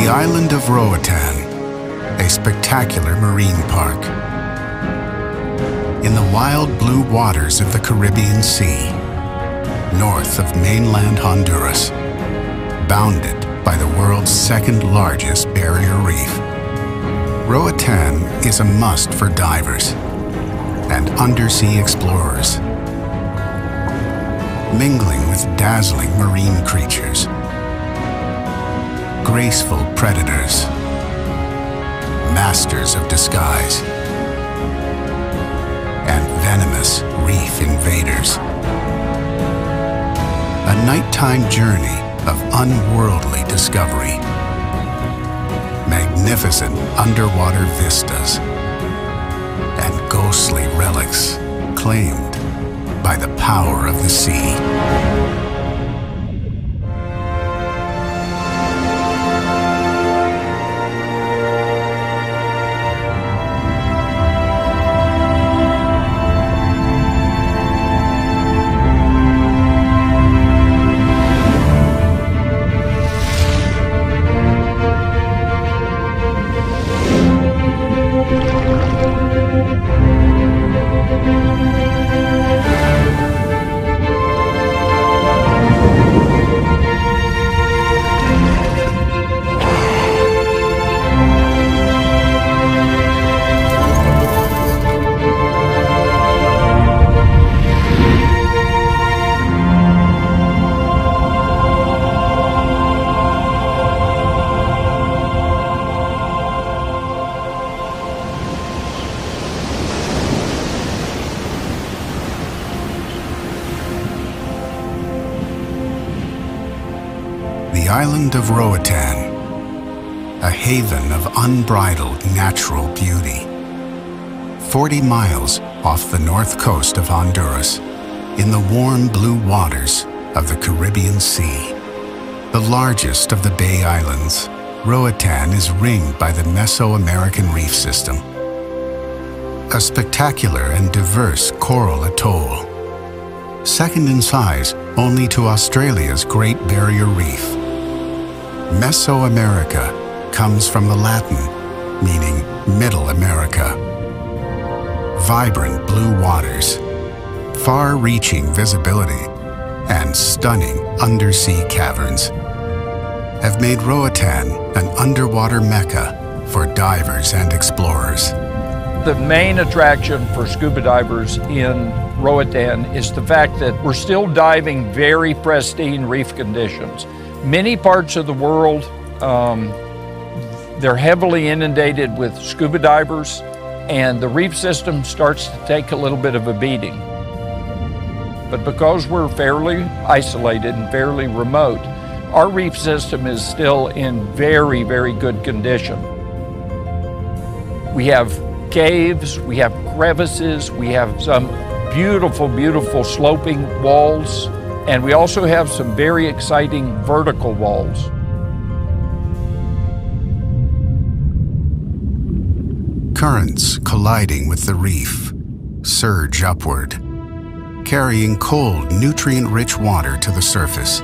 The island of Roatan, a spectacular marine park. In the wild blue waters of the Caribbean Sea, north of mainland Honduras, bounded by the world's second largest barrier reef, Roatan is a must for divers and undersea explorers. Mingling with dazzling marine creatures, graceful predators, masters of disguise, and venomous reef invaders. A nighttime journey of unworldly discovery. Magnificent underwater vistas and ghostly relics claimed by the power of the sea. The island of Roatan, a haven of unbridled natural beauty. 40 miles off the north coast of Honduras, in the warm blue waters of the Caribbean Sea. The largest of the Bay Islands, Roatan is ringed by the Mesoamerican Reef System, a spectacular and diverse coral atoll, second in size only to Australia's Great Barrier Reef. Mesoamerica comes from the Latin, meaning Middle America. Vibrant blue waters, far-reaching visibility, and stunning undersea caverns have made Roatan an underwater mecca for divers and explorers. The main attraction for scuba divers in Roatan is the fact that we're still diving very pristine reef conditions. Many parts of the world, they're heavily inundated with scuba divers, and the reef system starts to take a little bit of a beating. But because we're fairly isolated and fairly remote, our reef system is still in very, very good condition. We have caves, we have crevices, we have some beautiful, beautiful sloping walls, and we also have some very exciting vertical walls. Currents colliding with the reef surge upward, carrying cold, nutrient-rich water to the surface.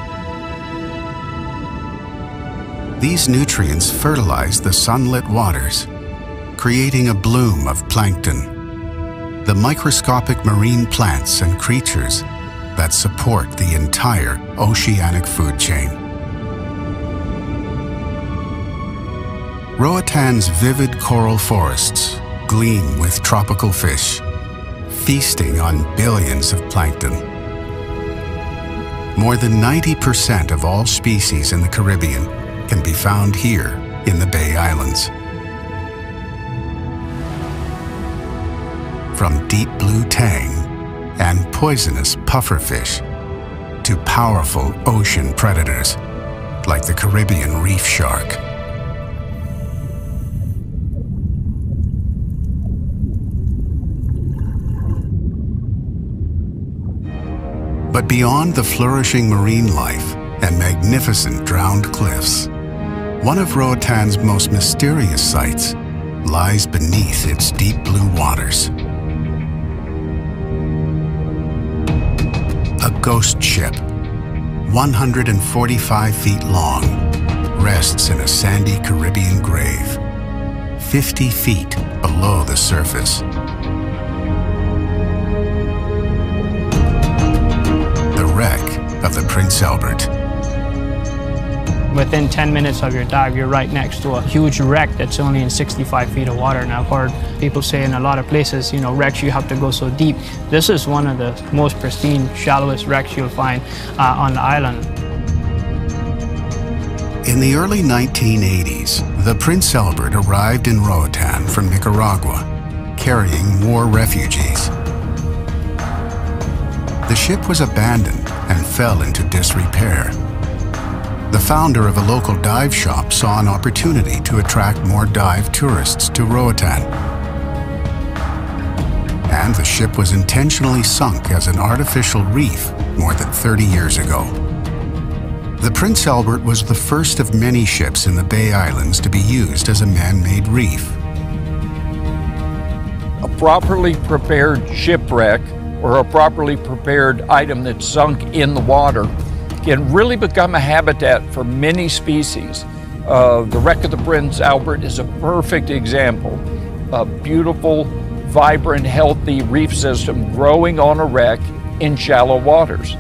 These nutrients fertilize the sunlit waters, creating a bloom of plankton, the microscopic marine plants and creatures that support the entire oceanic food chain. Roatan's vivid coral forests gleam with tropical fish, feasting on billions of plankton. More than 90% of all species in the Caribbean can be found here in the Bay Islands. From deep blue tang and poisonous pufferfish to powerful ocean predators like the Caribbean reef shark. But beyond the flourishing marine life and magnificent drowned cliffs, one of Roatan's most mysterious sights lies beneath its deep blue waters. A ghost ship, 145 feet long, rests in a sandy Caribbean grave, 50 feet below the surface. The wreck of the Prince Albert. Within 10 minutes of your dive, you're right next to a huge wreck that's only in 65 feet of water. And I've heard people say in a lot of places, wrecks you have to go so deep. This is one of the most pristine, shallowest wrecks you'll find on the island. In the early 1980s, the Prince Albert arrived in Roatan from Nicaragua, carrying war refugees. The ship was abandoned and fell into disrepair. The founder of a local dive shop saw an opportunity to attract more dive tourists to Roatan. And the ship was intentionally sunk as an artificial reef more than 30 years ago. The Prince Albert was the first of many ships in the Bay Islands to be used as a man-made reef. A properly prepared shipwreck or a properly prepared item that's sunk in the water can really become a habitat for many species. The wreck of the Prince Albert is a perfect example. A beautiful, vibrant, healthy reef system growing on a wreck in shallow waters.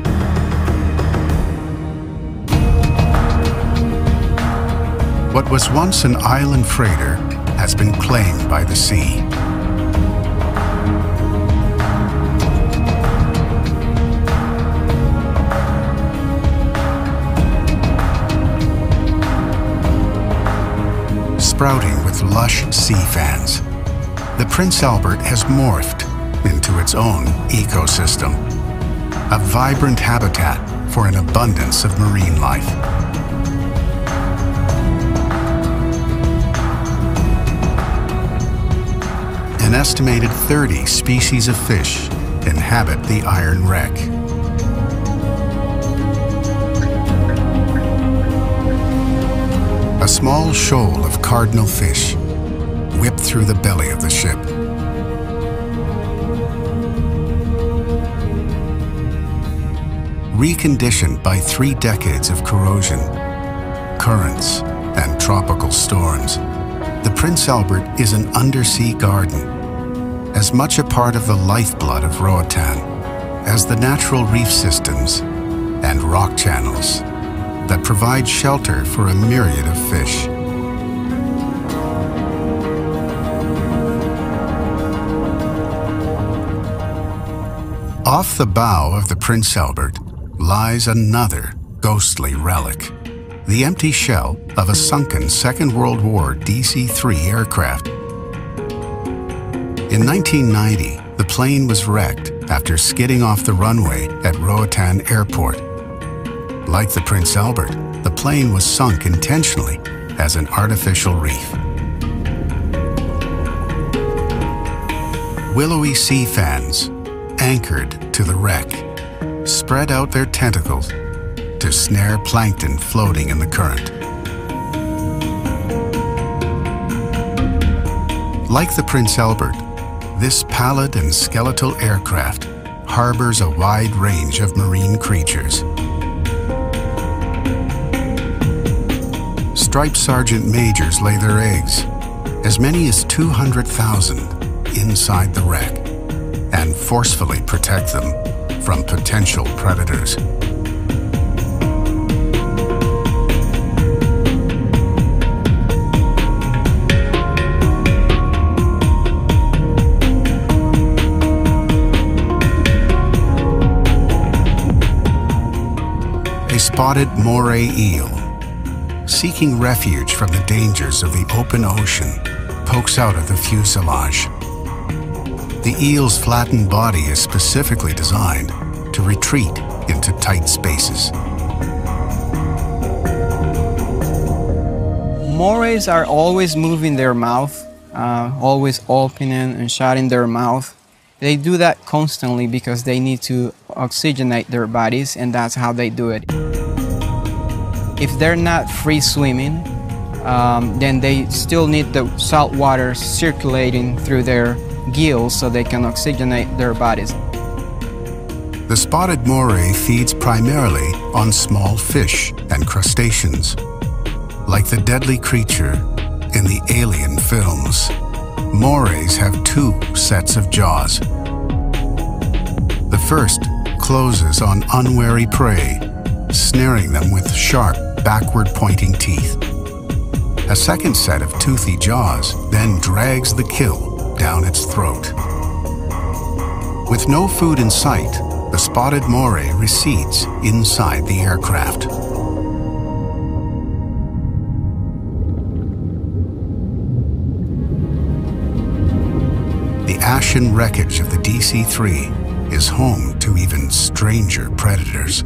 What was once an island freighter has been claimed by the sea. Sprouting with lush sea fans, the Prince Albert has morphed into its own ecosystem, a vibrant habitat for an abundance of marine life. An estimated 30 species of fish inhabit the iron wreck. A small shoal of cardinal fish whipped through the belly of the ship. Reconditioned by 3 decades of corrosion, currents, and tropical storms, the Prince Albert is an undersea garden, as much a part of the lifeblood of Roatan as the natural reef systems and rock channels that provide shelter for a myriad of fish. Off the bow of the Prince Albert lies another ghostly relic, the empty shell of a sunken Second World War DC-3 aircraft. In 1990, the plane was wrecked after skidding off the runway at Roatan Airport. Like the Prince Albert, the plane was sunk intentionally as an artificial reef. Willowy sea fans, anchored to the wreck, spread out their tentacles to snare plankton floating in the current. Like the Prince Albert, this pallid and skeletal aircraft harbors a wide range of marine creatures. Striped sergeant majors lay their eggs, as many as 200,000 inside the wreck, and forcefully protect them from potential predators. A spotted moray eel, seeking refuge from the dangers of the open ocean, pokes out of the fuselage. The eel's flattened body is specifically designed to retreat into tight spaces. Morays are always moving their mouth, always opening and shutting their mouth. They do that constantly because they need to oxygenate their bodies, and that's how they do it. If they're not free swimming, then they still need the salt water circulating through their gills so they can oxygenate their bodies. The spotted moray feeds primarily on small fish and crustaceans, Like the deadly creature in the Alien films, morays have two sets of jaws. The first closes on unwary prey, snaring them with sharp, backward-pointing teeth. A second set of toothy jaws then drags the kill down its throat. With no food in sight, the spotted moray recedes inside the aircraft. The ashen wreckage of the DC-3 is home to even stranger predators.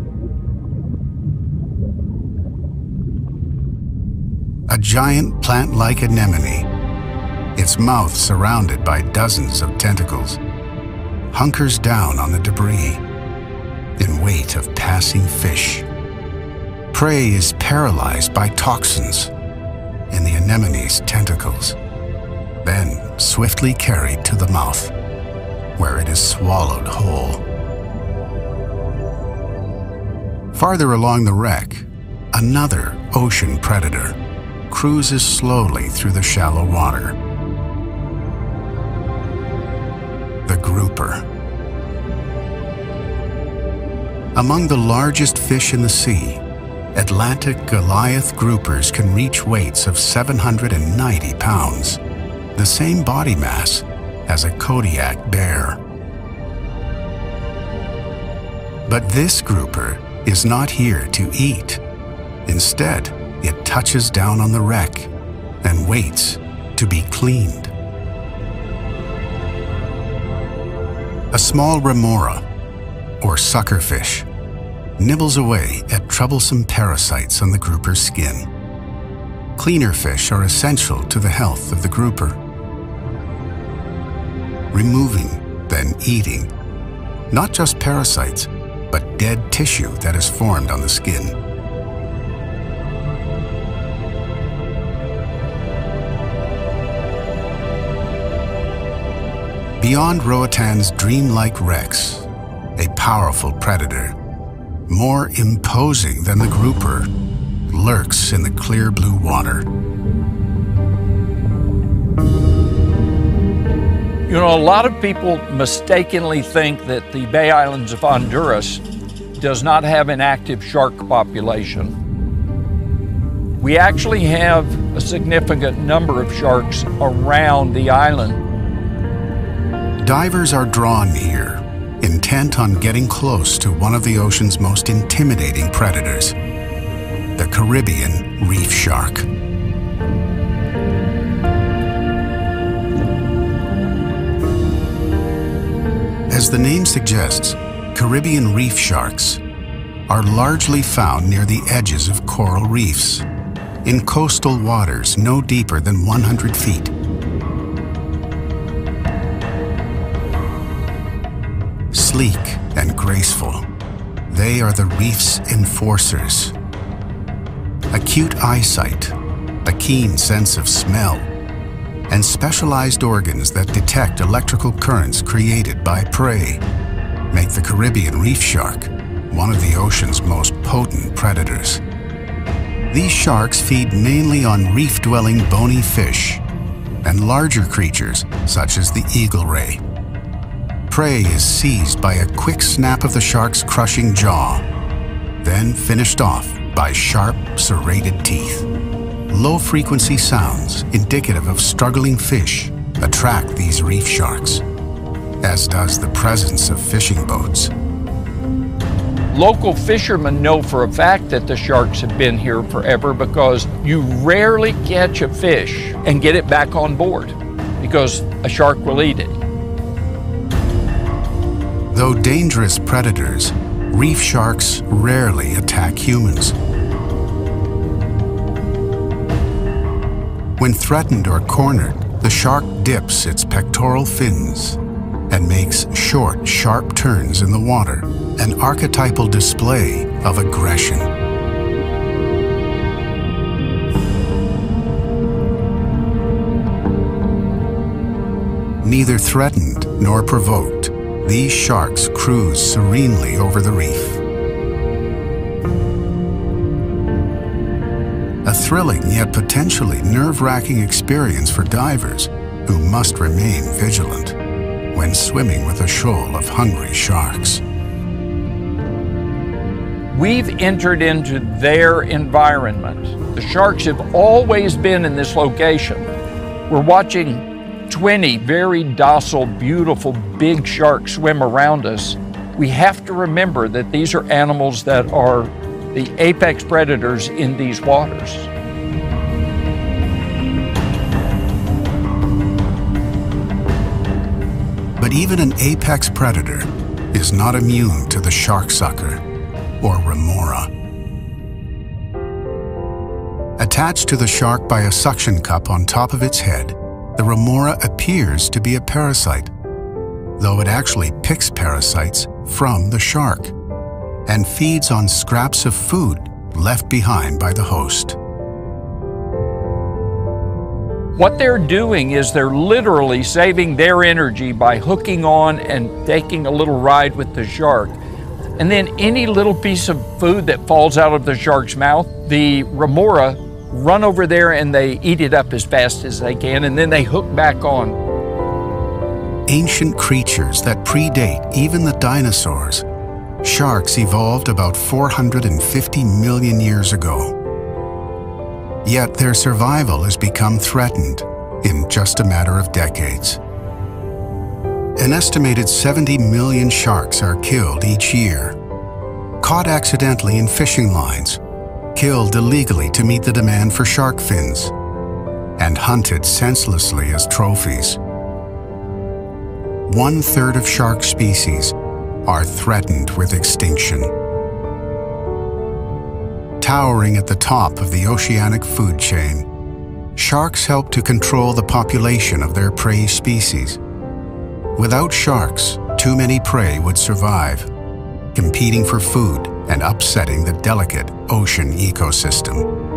A giant plant-like anemone, its mouth surrounded by dozens of tentacles, hunkers down on the debris in wait of passing fish. Prey is paralyzed by toxins in the anemone's tentacles, then swiftly carried to the mouth, where it is swallowed whole. Farther along the wreck, another ocean predator cruises slowly through the shallow water. The grouper. Among the largest fish in the sea, Atlantic Goliath groupers can reach weights of 790 pounds, the same body mass as a Kodiak bear. But this grouper is not here to eat. Instead, it touches down on the wreck and waits to be cleaned. A small remora, or suckerfish, nibbles away at troublesome parasites on the grouper's skin. Cleaner fish are essential to the health of the grouper. Removing, then eating, not just parasites, but dead tissue that is formed on the skin. Beyond Roatan's dreamlike wrecks, a powerful predator, more imposing than the grouper, lurks in the clear blue water. You know, a lot of people mistakenly think that the Bay Islands of Honduras does not have an active shark population. We actually have a significant number of sharks around the island. Divers are drawn here, intent on getting close to one of the ocean's most intimidating predators, the Caribbean reef shark. As the name suggests, Caribbean reef sharks are largely found near the edges of coral reefs, in coastal waters no deeper than 100 feet. Sleek and graceful, they are the reef's enforcers. Acute eyesight, a keen sense of smell, and specialized organs that detect electrical currents created by prey make the Caribbean reef shark one of the ocean's most potent predators. These sharks feed mainly on reef-dwelling bony fish and larger creatures such as the eagle ray. Prey is seized by a quick snap of the shark's crushing jaw, then finished off by sharp, serrated teeth. Low-frequency sounds indicative of struggling fish attract these reef sharks, as does the presence of fishing boats. Local fishermen know for a fact that the sharks have been here forever because you rarely catch a fish and get it back on board because a shark will eat it. Though dangerous predators, reef sharks rarely attack humans. When threatened or cornered, the shark dips its pectoral fins and makes short, sharp turns in the water, an archetypal display of aggression. Neither threatened nor provoked, these sharks cruise serenely over the reef. a thrilling yet potentially nerve-wracking experience for divers who must remain vigilant when swimming with a shoal of hungry sharks. We've entered into their environment. The sharks have always been in this location. We're watching 20 very docile, beautiful, big sharks swim around us. We have to remember that these are animals that are the apex predators in these waters. But even an apex predator is not immune to the sharksucker, or remora. Attached to the shark by a suction cup on top of its head, the remora appears to be a parasite, though it actually picks parasites from the shark and feeds on scraps of food left behind by the host. What they're doing is they're literally saving their energy by hooking on and taking a little ride with the shark. And then any little piece of food that falls out of the shark's mouth, the remora run over there and they eat it up as fast as they can, and then they hook back on. Ancient creatures that predate even the dinosaurs, sharks evolved about 450 million years ago. Yet their survival has become threatened in just a matter of decades. An estimated 70 million sharks are killed each year, caught accidentally in fishing lines, killed illegally to meet the demand for shark fins, and hunted senselessly as trophies. 1/3 of shark species are threatened with extinction. Towering at the top of the oceanic food chain, sharks help to control the population of their prey species. Without sharks, too many prey would survive, competing for food and upsetting the delicate ocean ecosystem.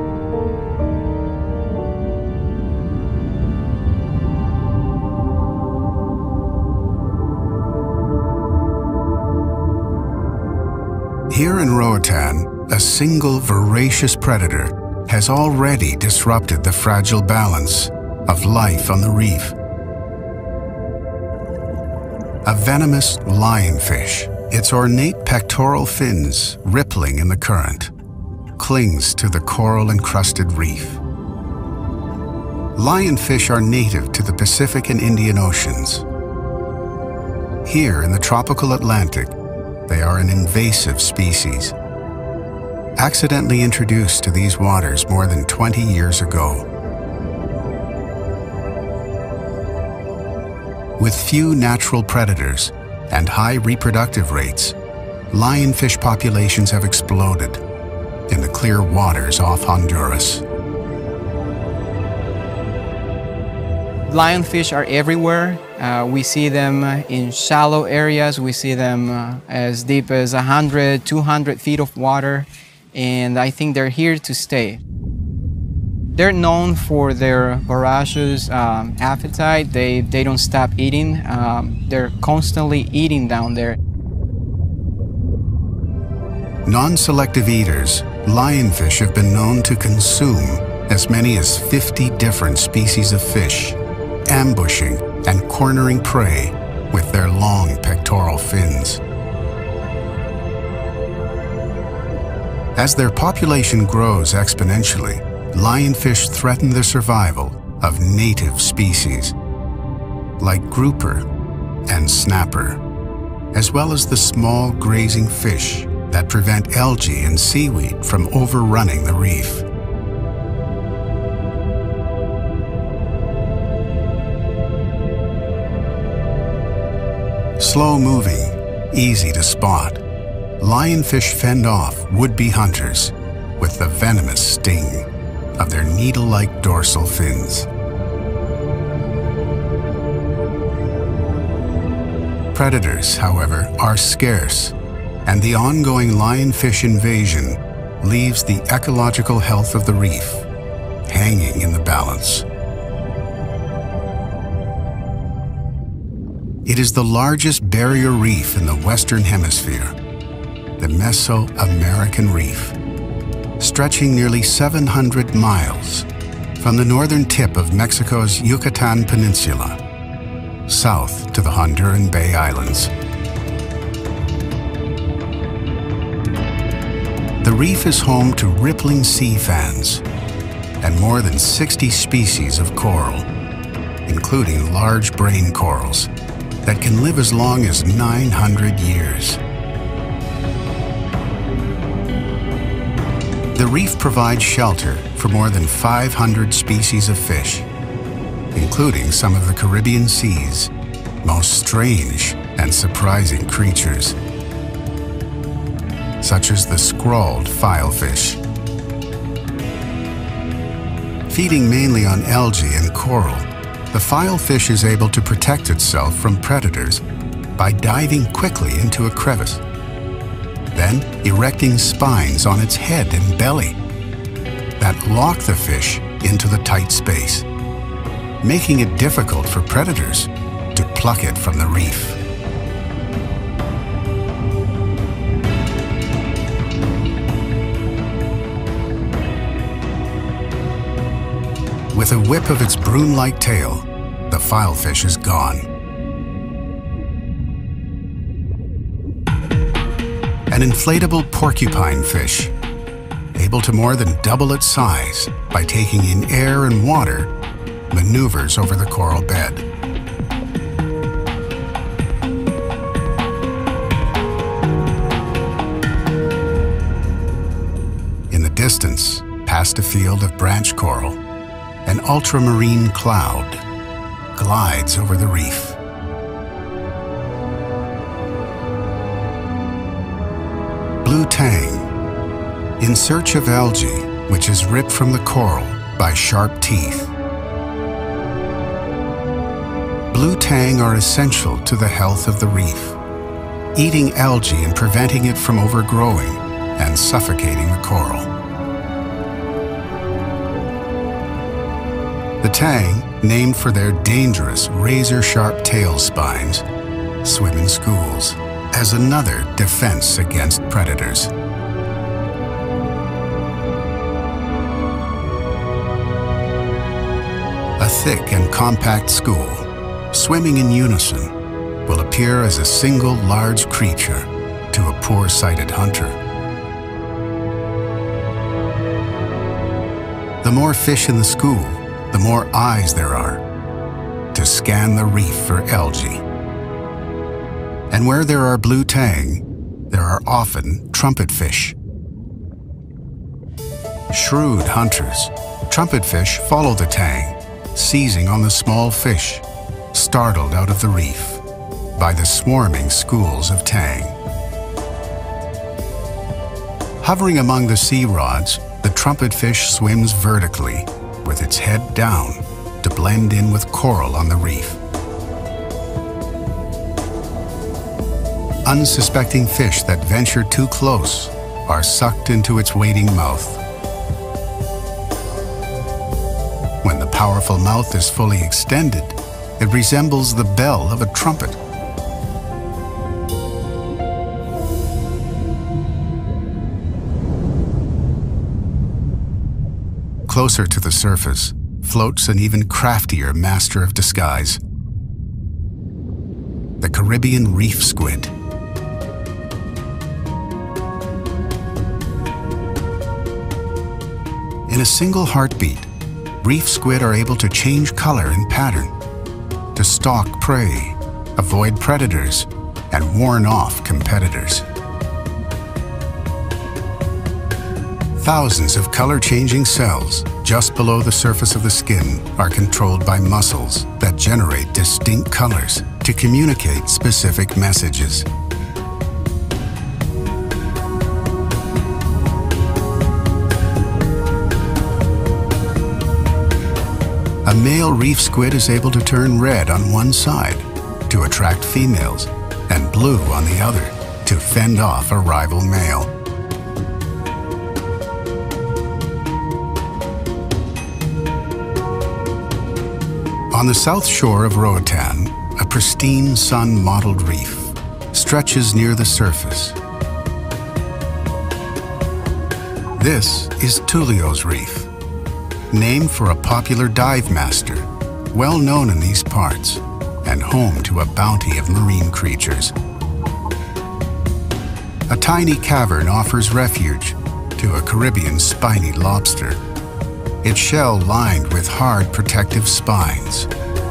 Here in Roatan, a single voracious predator has already disrupted the fragile balance of life on the reef. A venomous lionfish, its ornate pectoral fins rippling in the current, clings to the coral-encrusted reef. Lionfish are native to the Pacific and Indian Oceans. Here in the tropical Atlantic, they are an invasive species, accidentally introduced to these waters more than 20 years ago. With few natural predators and high reproductive rates, lionfish populations have exploded in the clear waters off Honduras. Lionfish are everywhere. We see them in shallow areas. We see them as deep as 100, 200 feet of water. And I think they're here to stay. They're known for their voracious appetite. They don't stop eating. They're constantly eating down there. Non-selective eaters, lionfish have been known to consume as many as 50 different species of fish, ambushing and cornering prey with their long pectoral fins. As their population grows exponentially, lionfish threaten the survival of native species, like grouper and snapper, as well as the small grazing fish that prevent algae and seaweed from overrunning the reef. Slow-moving, easy to spot, lionfish fend off would-be hunters with the venomous sting of their needle-like dorsal fins. Predators, however, are scarce, and the ongoing lionfish invasion leaves the ecological health of the reef hanging in the balance. It is the largest barrier reef in the Western Hemisphere, the Mesoamerican Reef, stretching nearly 700 miles from the northern tip of Mexico's Yucatan Peninsula, south to the Honduran Bay Islands. The reef is home to rippling sea fans and more than 60 species of coral, including large brain corals that can live as long as 900 years. The reef provides shelter for more than 500 species of fish, including some of the Caribbean Sea's most strange and surprising creatures, such as the scrawled filefish. Feeding mainly on algae and coral, the filefish is able to protect itself from predators by diving quickly into a crevice, then erecting spines on its head and belly that lock the fish into the tight space, making it difficult for predators to pluck it from the reef. With a whip of its broom-like tail, the filefish is gone. An inflatable porcupine fish, able to more than double its size by taking in air and water, maneuvers over the coral bed. In the distance, past a field of branch coral, an ultramarine cloud glides over the reef. Blue tang, in search of algae which is ripped from the coral by sharp teeth. Blue tang are essential to the health of the reef, eating algae and preventing it from overgrowing and suffocating the coral. The tang, named for their dangerous razor-sharp tail spines, swim in schools as another defense against predators. A thick and compact school, swimming in unison, will appear as a single large creature to a poor-sighted hunter. The more fish in the school, the more eyes there are to scan the reef for algae. And where there are blue tang, there are often trumpetfish. Shrewd hunters, trumpetfish follow the tang, seizing on the small fish, startled out of the reef by the swarming schools of tang. Hovering among the sea rods, the trumpetfish swims vertically, with its head down, to blend in with coral on the reef. Unsuspecting fish that venture too close are sucked into its waiting mouth. When the powerful mouth is fully extended, it resembles the bell of a trumpet. Closer to the surface floats an even craftier master of disguise, the Caribbean reef squid. In a single heartbeat, reef squid are able to change color and pattern, to stalk prey, avoid predators, and warn off competitors. Thousands of color-changing cells just below the surface of the skin are controlled by muscles that generate distinct colors to communicate specific messages. A male reef squid is able to turn red on one side to attract females and blue on the other to fend off a rival male. On the south shore of Roatan, a pristine sun-mottled reef stretches near the surface. This is Tullio's Reef, named for a popular dive master, well known in these parts, and home to a bounty of marine creatures. A tiny cavern offers refuge to a Caribbean spiny lobster, its shell lined with hard protective spines.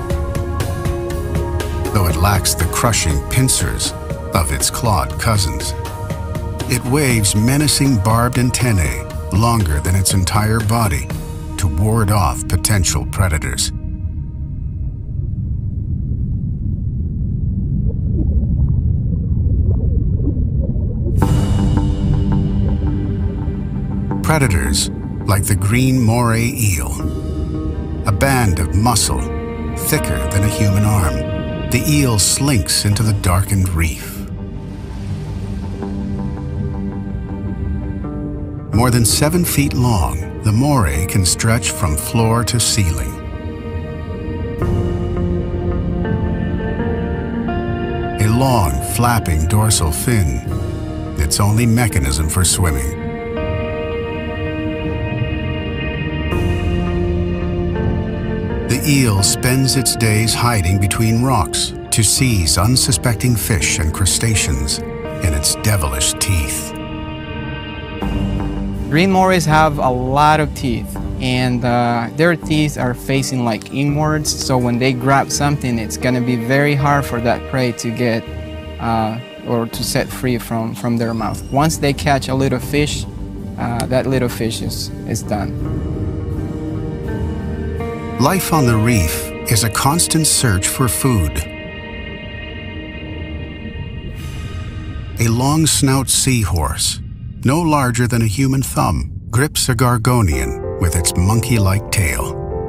Though it lacks the crushing pincers of its clawed cousins, it waves menacing barbed antennae longer than its entire body to ward off potential predators. Predators like the green moray eel, a band of muscle thicker than a human arm. The eel slinks into the darkened reef. More than 7 feet long, the moray can stretch from floor to ceiling. A long, flapping dorsal fin, its only mechanism for swimming. The eel spends its days hiding between rocks to seize unsuspecting fish and crustaceans in its devilish teeth. Green morays have a lot of teeth, and their teeth are facing like inwards, so when they grab something, it's going to be very hard for that prey to get or to set free from their mouth. Once they catch a little fish, that little fish is done. Life on the reef is a constant search for food. A long snout seahorse, no larger than a human thumb, grips a Gorgonian with its monkey-like tail.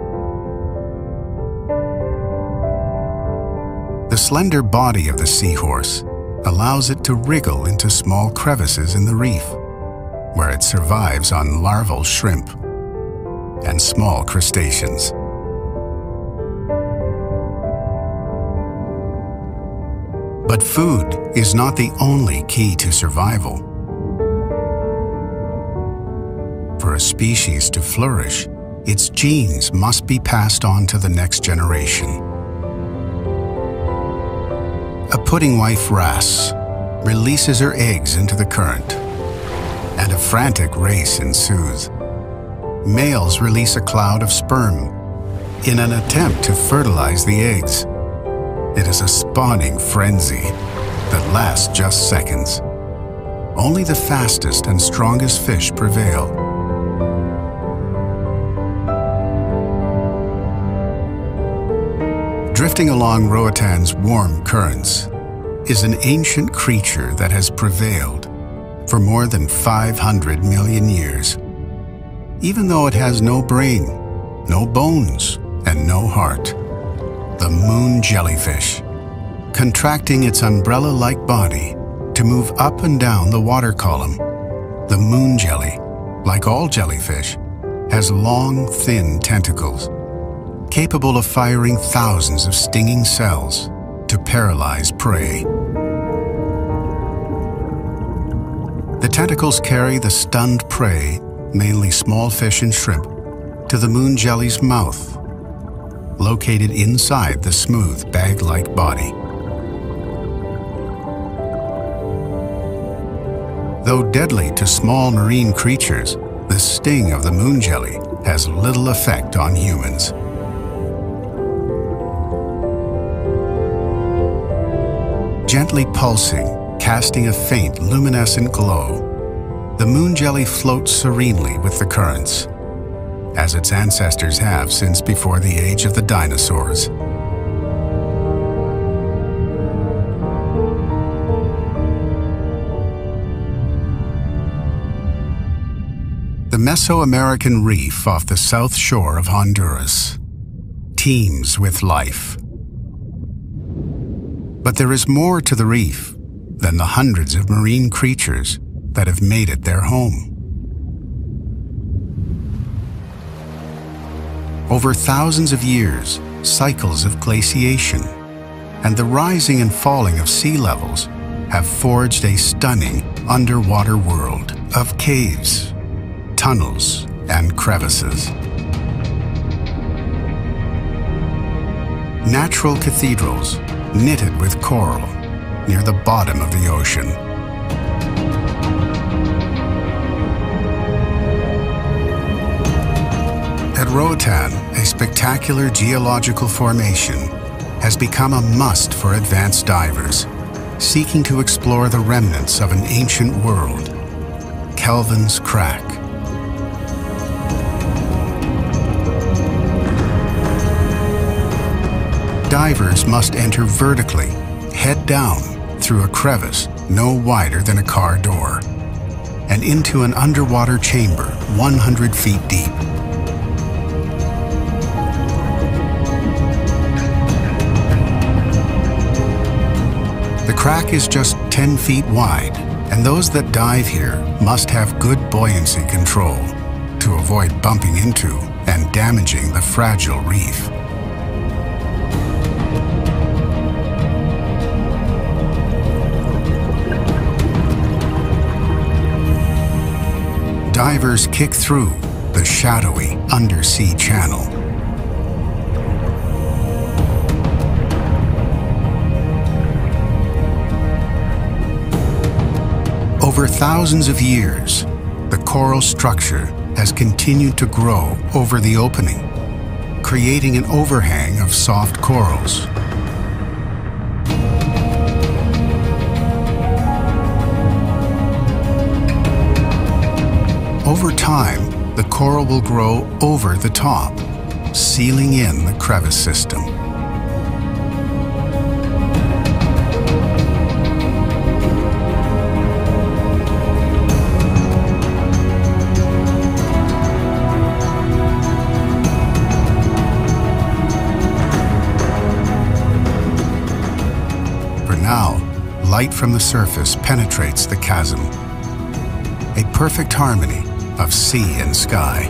The slender body of the seahorse allows it to wriggle into small crevices in the reef, where it survives on larval shrimp and small crustaceans. But food is not the only key to survival. For a species to flourish, its genes must be passed on to the next generation. A pudding wife wrasse releases her eggs into the current, and a frantic race ensues. Males release a cloud of sperm in an attempt to fertilize the eggs. It is a spawning frenzy that lasts just seconds. Only the fastest and strongest fish prevail. Drifting along Roatan's warm currents is an ancient creature that has prevailed for more than 500 million years. Even though it has no brain, no bones, and no heart. The moon jellyfish, contracting its umbrella-like body to move up and down the water column. The moon jelly, like all jellyfish, has long, thin tentacles, capable of firing thousands of stinging cells to paralyze prey. The tentacles carry the stunned prey, mainly small fish and shrimp, to the moon jelly's mouth, located inside the smooth bag-like body. Though deadly to small marine creatures, the sting of the moon jelly has little effect on humans. Gently pulsing, casting a faint luminescent glow, the moon jelly floats serenely with the currents, as its ancestors have since before the age of the dinosaurs. The Mesoamerican reef off the south shore of Honduras teems with life. But there is more to the reef than the hundreds of marine creatures that have made it their home. Over thousands of years, cycles of glaciation and the rising and falling of sea levels have forged a stunning underwater world of caves, tunnels and crevices. Natural cathedrals knitted with coral near the bottom of the ocean. At Roatan, a spectacular geological formation has become a must for advanced divers seeking to explore the remnants of an ancient world, Kelvin's Crack. Divers must enter vertically, head down, through a crevice no wider than a car door, and into an underwater chamber 100 feet deep. The crack is just 10 feet wide, and those that dive here must have good buoyancy control to avoid bumping into and damaging the fragile reef. Divers kick through the shadowy undersea channel. Over thousands of years, the coral structure has continued to grow over the opening, creating an overhang of soft corals. Over time, the coral will grow over the top, sealing in the crevice system. For now, light from the surface penetrates the chasm, a perfect harmony of sea and sky.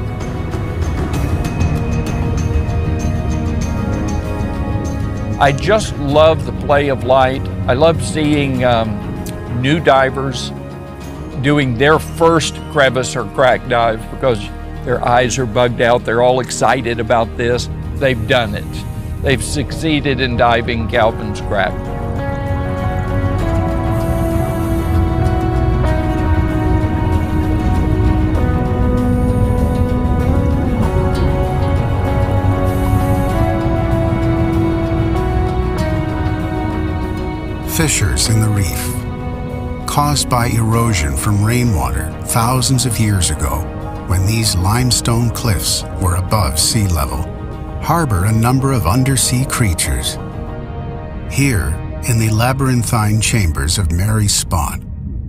I just love the play of light. I love seeing new divers doing their first crevice or crack dive because their eyes are bugged out. They're all excited about this. They've done it. They've succeeded in diving Kelvin's Crack. Fissures in the reef, caused by erosion from rainwater thousands of years ago when these limestone cliffs were above sea level, harbor a number of undersea creatures. Here, in the labyrinthine chambers of Mary's Spot,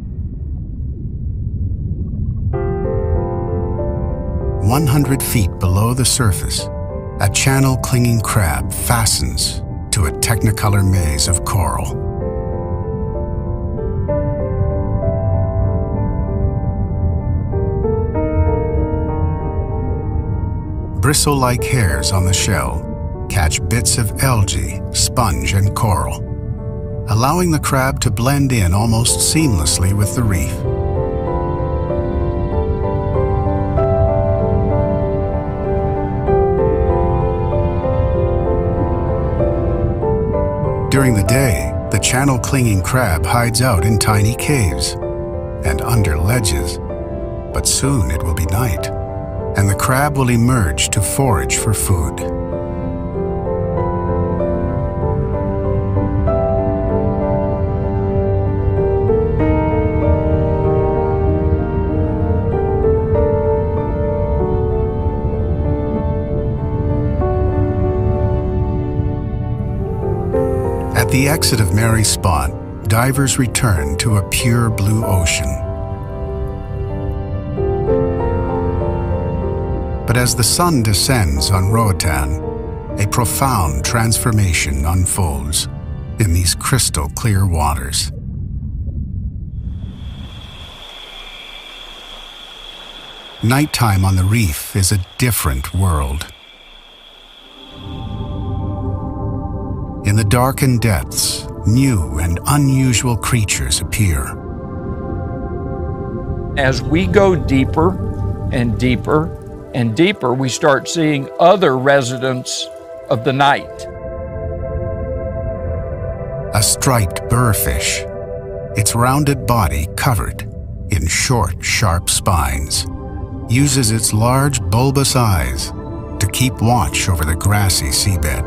"100 feet below the surface, a channel-clinging crab fastens to a technicolor maze of coral. Bristle-like hairs on the shell catch bits of algae, sponge, and coral, allowing the crab to blend in almost seamlessly with the reef. During the day, the channel-clinging crab hides out in tiny caves and under ledges, but soon it will be night, and the crab will emerge to forage for food. At the exit of Mary's Spot, divers return to a pure blue ocean. But as the sun descends on Roatan, a profound transformation unfolds in these crystal clear waters. Nighttime on the reef is a different world. In the darkened depths, new and unusual creatures appear. As we go deeper, and deeper, we start seeing other residents of the night. A striped burrfish, its rounded body covered in short, sharp spines, uses its large, bulbous eyes to keep watch over the grassy seabed.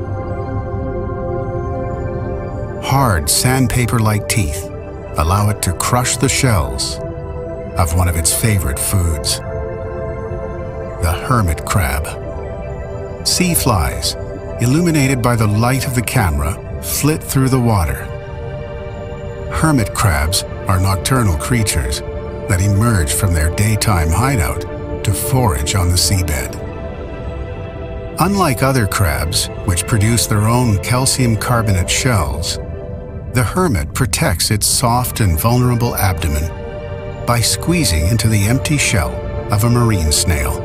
Hard, sandpaper-like teeth allow it to crush the shells of one of its favorite foods, the hermit crab. Sea flies, illuminated by the light of the camera, flit through the water. Hermit crabs are nocturnal creatures that emerge from their daytime hideout to forage on the seabed. Unlike other crabs, which produce their own calcium carbonate shells, the hermit protects its soft and vulnerable abdomen by squeezing into the empty shell of a marine snail.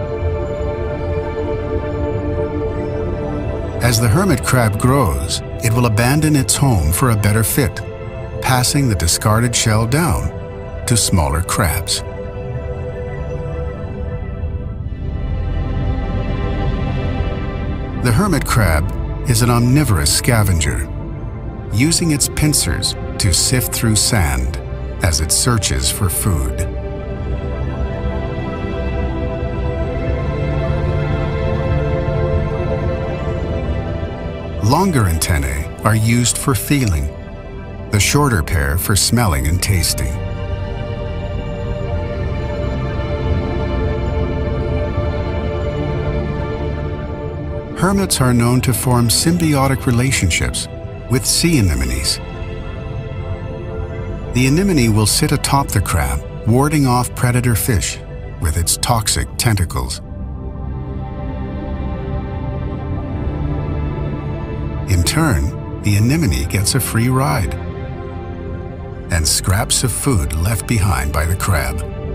As the hermit crab grows, it will abandon its home for a better fit, passing the discarded shell down to smaller crabs. The hermit crab is an omnivorous scavenger, using its pincers to sift through sand as it searches for food. Longer antennae are used for feeling, the shorter pair for smelling and tasting. Hermits are known to form symbiotic relationships with sea anemones. The anemone will sit atop the crab, warding off predator fish with its toxic tentacles. In turn, the anemone gets a free ride and scraps of food left behind by the crab.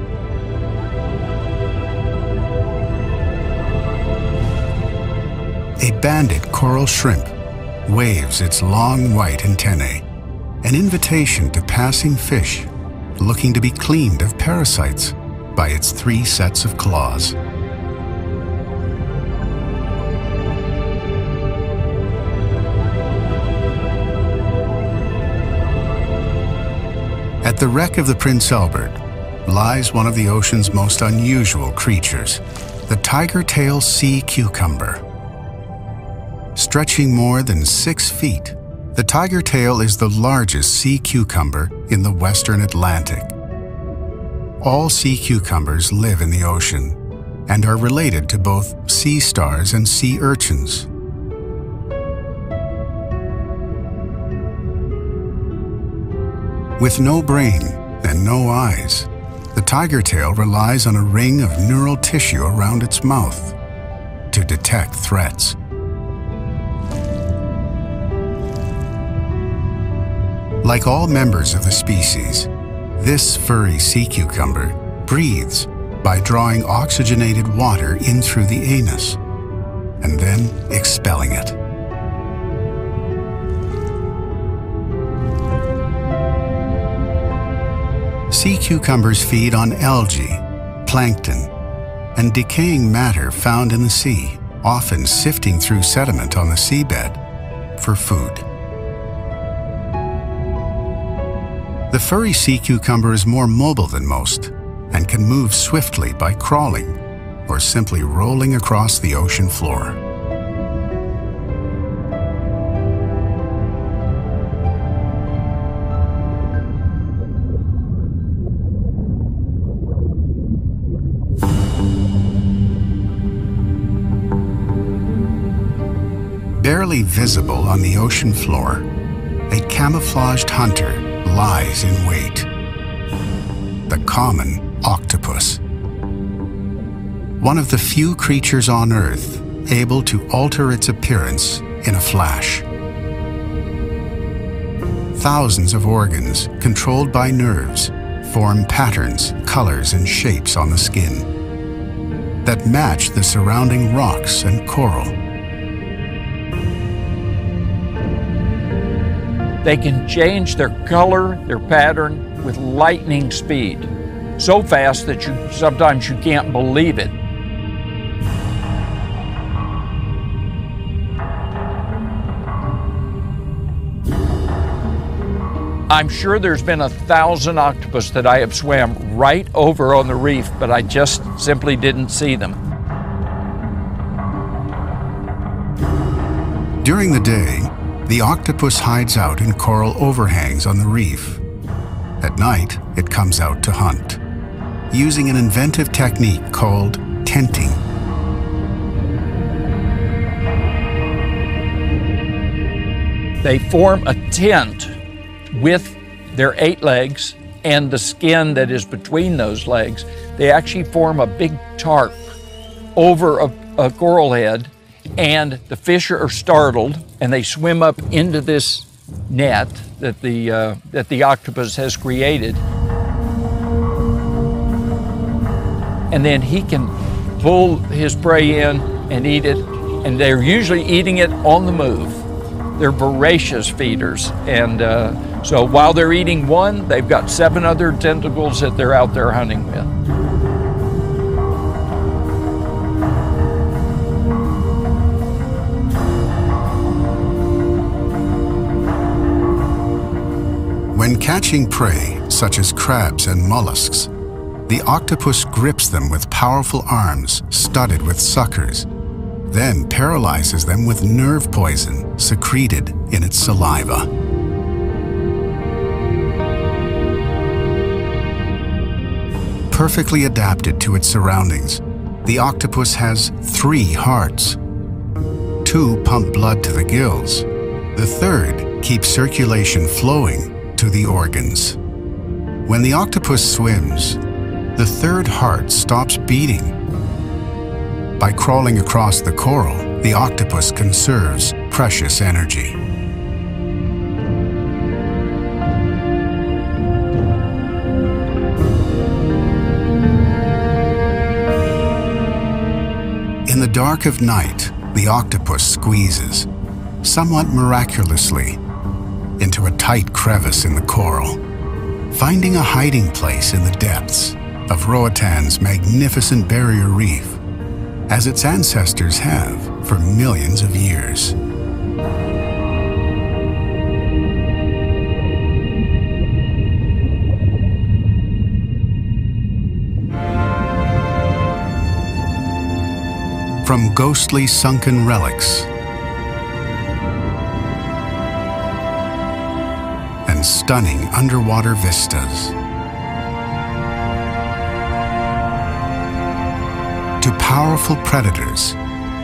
A banded coral shrimp waves its long white antennae, an invitation to passing fish looking to be cleaned of parasites by its 3 sets of claws. At the wreck of the Prince Albert lies one of the ocean's most unusual creatures, the tiger-tail sea cucumber. Stretching more than 6 feet, the tiger tail is the largest sea cucumber in the western Atlantic. All sea cucumbers live in the ocean and are related to both sea stars and sea urchins. With no brain and no eyes, the tiger tail relies on a ring of neural tissue around its mouth to detect threats. Like all members of the species, this furry sea cucumber breathes by drawing oxygenated water in through the anus and then expelling it. Sea cucumbers feed on algae, plankton, and decaying matter found in the sea, often sifting through sediment on the seabed for food. The furry sea cucumber is more mobile than most and can move swiftly by crawling or simply rolling across the ocean floor. Barely visible on the ocean floor, a camouflaged hunter lies in wait. The common octopus. One of the few creatures on Earth able to alter its appearance in a flash. Thousands of organs, controlled by nerves, form patterns, colors, and shapes on the skin that match the surrounding rocks and coral. They can change their color, their pattern with lightning speed. so fast that sometimes you can't believe it. I'm sure there's been 1,000 octopus that I have swam right over on the reef, but I just simply didn't see them. During the day, the octopus hides out in coral overhangs on the reef. At night, it comes out to hunt, using an inventive technique called tenting. They form a tent with their 8 legs and the skin that is between those legs. They actually form a big tarp over a coral head, and the fish are startled and they swim up into this net that the octopus has created. And then he can pull his prey in and eat it, and they're usually eating it on the move. They're voracious feeders, and so while they're eating one, they've got 7 other tentacles that they're out there hunting with. When catching prey, such as crabs and mollusks, the octopus grips them with powerful arms studded with suckers, then paralyzes them with nerve poison secreted in its saliva. Perfectly adapted to its surroundings, the octopus has 3 hearts. 2 pump blood to the gills. The 3rd keeps circulation flowing to the organs. When the octopus swims, the 3rd heart stops beating. By crawling across the coral, the octopus conserves precious energy. In the dark of night, the octopus squeezes, somewhat miraculously, into a tight crevice in the coral, finding a hiding place in the depths of Roatan's magnificent barrier reef, as its ancestors have for millions of years. From ghostly sunken relics and stunning underwater vistas to powerful predators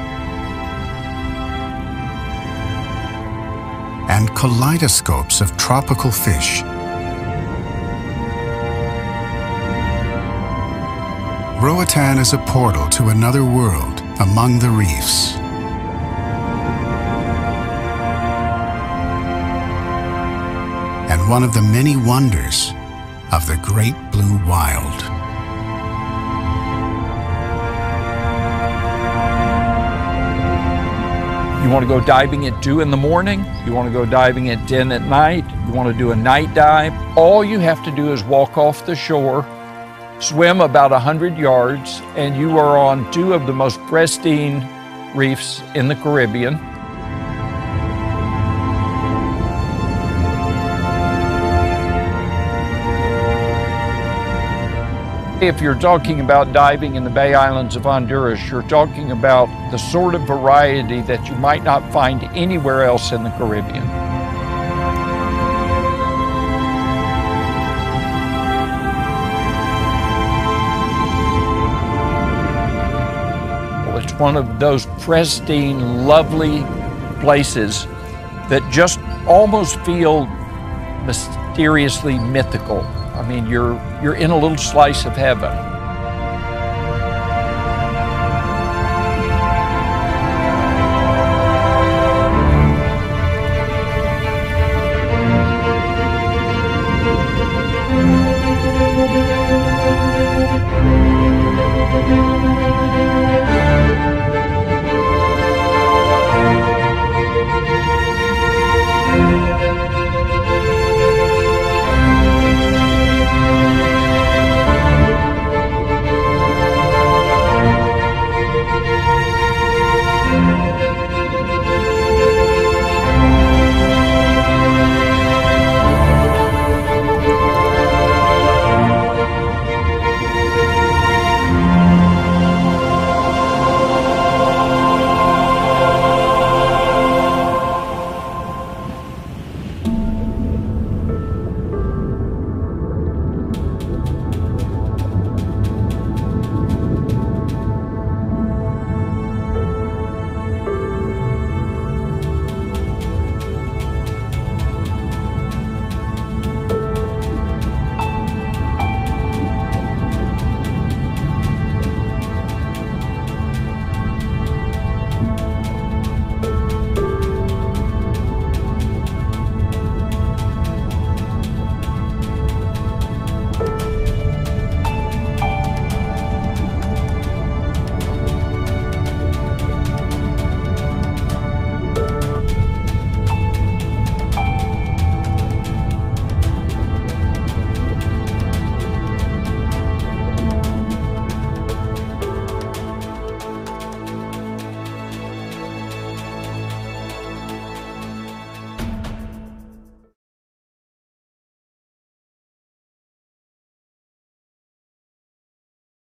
and kaleidoscopes of tropical fish, Roatan is a portal to another world among the reefs. And one of the many wonders of the Great Blue Wild. You want to go diving at 2 in the morning, you want to go diving at 10 at night, you want to do a night dive, all you have to do is walk off the shore, swim about 100 yards, and you are on 2 of the most pristine reefs in the Caribbean. If you're talking about diving in the Bay Islands of Honduras, you're talking about the sort of variety that you might not find anywhere else in the Caribbean. Well, it's one of those pristine, lovely places that just almost feel mysteriously mythical. I mean, you're in a little slice of heaven.